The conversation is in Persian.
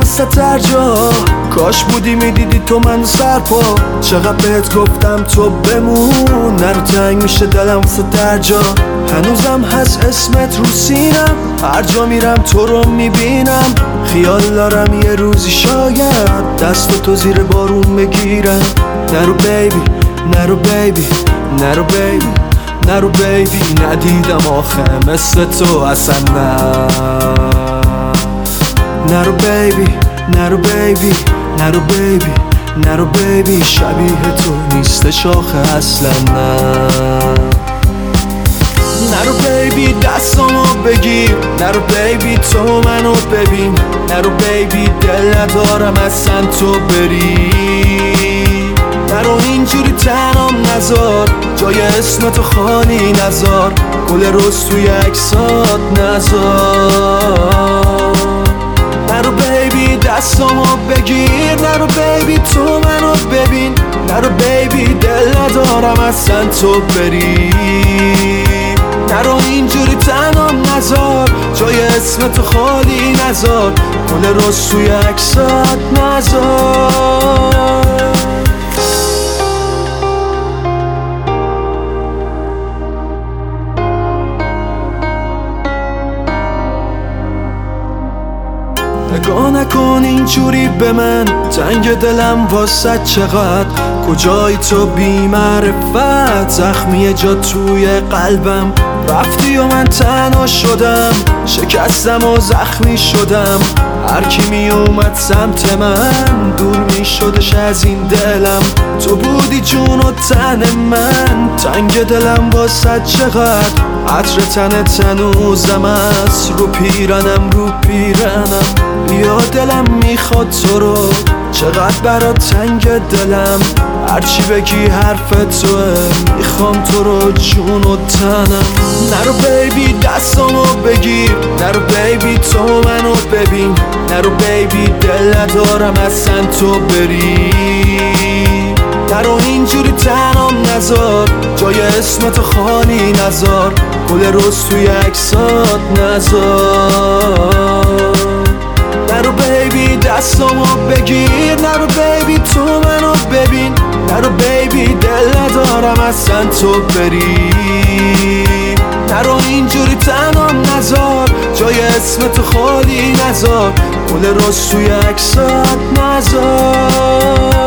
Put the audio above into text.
دستت هر جا، کاش بودی میدیدی تو من سرپا. چقدر بهت گفتم تو بمون، نرو تنگ میشه دلم واسه در جا. هنوزم هست اسمت رو سینم، هر جا میرم تو رو میبینم. خیال دارم یه روزی شاید دست تو زیر بارون بگیرم. نرو بیبی، نرو بیبی، نرو بیبی، نرو بیبی. ندیدم آخه مثل تو اصلا نه. نرو بیبی، نرو بیبی، نرو بیبی، نرو بیبی. شبیه تو نیستش آخه اصلا نه. نرو بیبی دستامو بگیر، نرو بیبی تو منو ببین. نرو بیبی دل ندارم اصلا تو بری. نرو اینجوری تنام نذار، جای اسم تو خالی نذار. گل رز توی عکسات نذار. نرو بیبی دستامو بگیر، نرو بیبی تو منو ببین. نرو بیبی دل ندارم اصلا تو بری. نرو اینجوری تنام نذار، جای اسم تو خالی نذار. گل رز توی عکسات نذار. نگاه نکن اینجوری به من، تنگ دلم واسه چقدر. کجایی تو بی معرفت، زخمی جا توی قلبم. رفتی و من تنها شدم، شکستم و زخمی شدم. هر کی می اومد سمت من دور می شدش از این دلم. تو بودی جون و تن من، تنگ دلم واسه چقدر. عطر تنت هنوزم است رو پیرنم، رو پیرنم. بیا دلم میخواد تو رو، چقدر برات تنگ دلم. هرچی بگی حرف توه، میخوام تو رو جون و تنم. نرو بیبی دستامو بگیر، نرو بیبی تو منو ببین. نرو بیبی دل ندارم اصلا تو بری. نرو اینجوری تنام نذار، جای اسم تو خالی نذار. گل رز توی عکسات نذار. نرو بیبی دستامو بگیر، نرو بیبی تو منو ببین. نرو بیبی دل ندارم اصلا تو بری. نرو اینجوری تنام نذار، جای اسم تو خالی نذار. گل رز توی عکسات نذار.